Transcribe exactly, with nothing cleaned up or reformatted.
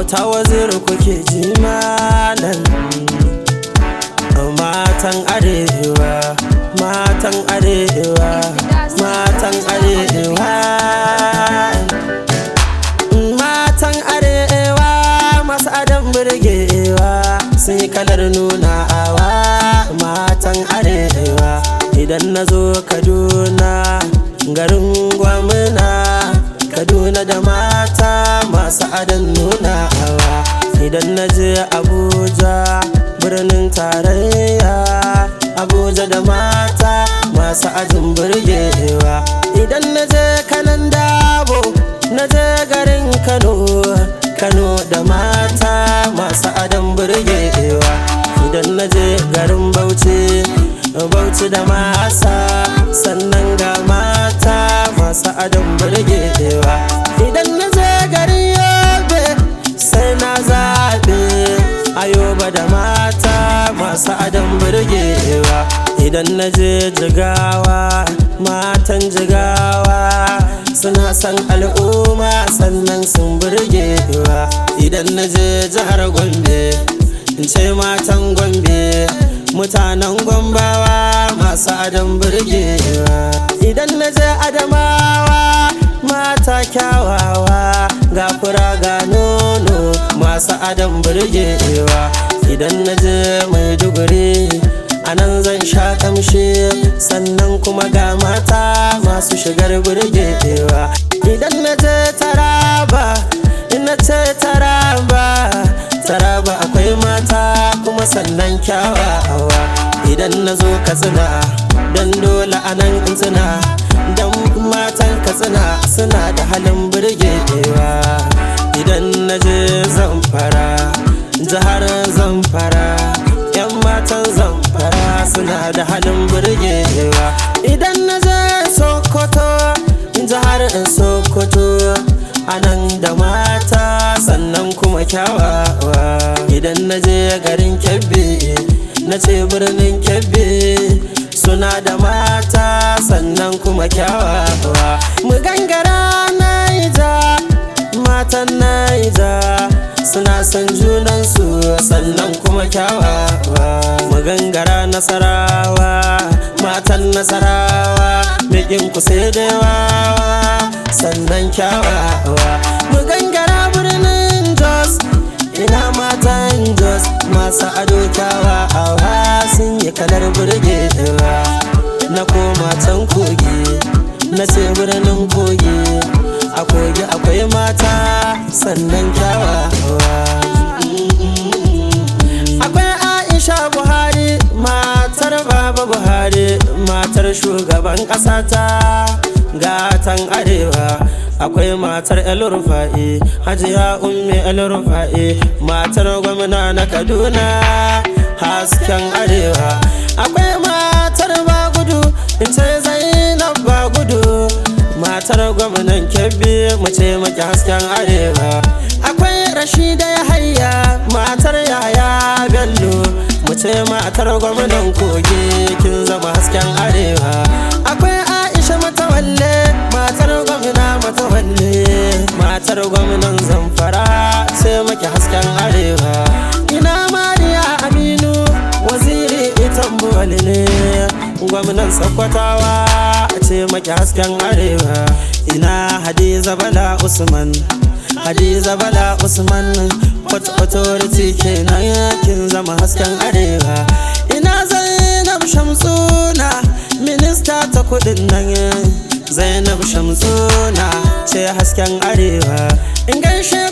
auta waziri kuke ji malam. Matan arewa, matan arewa, matan arewa, matan arewa masu adon burgewa sun yi kalar nunawa. Matan arewa idan na zo Kaduna garin gwamna, Kaduna da mata masu adon nunawa. Idan na je Abuja birnin tarayya, Abuja da mata masu ajin burgewa. Idan na je Kanan Dabo, na je garin Kano, Kano da mata masu adon burgewa. Idan na je garin Bauchi, Bauchi da masa, sannan ga mata masu adon burgewa. Idan na je garin Yobe sai na zaɓe Ayoba da mata masu adon burgewa. Idan na je Jigawa, matan Jigawa suna son al'umma sannan sun burgewa. Idan na je jihar Gombe, in ce matan Gombe, mutanen Gombawa masu adon burgewa. Idan na je Adamawa, mata kyawawa ga fura ga nono masu adon burgewa. Idan na je Maiduguri, a nan zan sha kamshi, sannan kuma ga mata masu shigar burgewa. Idan na je Taraba, ina ce Taraba, Taraba akwai mata kuma sannan kyawawa. Idan na zo Katsina, dan dole a nan in tsina, dan matan Katsina suna da halin burgewa. Idan na je Zamfara, jihar Zamfara, yan matan Zamfara suna da halin burgewa. Idan na je Sokoto, jihar Sokoto, anan da mata sannan kuma kyawawa. Idan na je garin Kebbi, na ce birnin Kebbi suna da mata sannan kuma kyawawa. Mu gangara Naija, matan Naija suna son junansu sannan kuma kyawawa. Mu gangara Nasarawa, matan Nasarawa bikin ku sai da yawa sannan kyawawa. Mu gangara birnin Jos, ina matan Jos masu ado kyawawa sun yi kalar burgewa. Na koma can Kogi, na ce birnin Kogi, a Kogi akwai mata sannan kyawawa. Akwai Aisha Buhari, matar Baba Buhari, matar shugaban ƙasa ta gatan arewa. Akwai matar El Rufai, Hajiya Ummi El Rufai, matar gwamna na Kaduna, hasken arewa. Akwai matar Bagudu, in ce Zainab Bagudu, matar gwamnan Kebbi, mu ce maki hasken arewa. Akwai Rashida Yahaya, matar Yahaya Bello, mu ce matar gwamnan Kogi, kin zama hasken arewa. Akwai Aisha Matawalle, matar gwamna Matawalle, matar gwamnan Zamfara, ce maki hasken arewa. Ina Mariya Aminu, waziri Itambuwal ne, gwamnan Sokotawa, ce maki hasken arewa. Ina Hadiza Bala Usman, Hadiza Bala Usman, Port Authority kenan, kin zama hasken arewa. Ina Zainab Shamsuna, minista ta kudin nan, Zainab Shamsuna ce hasken arewa. In gaishe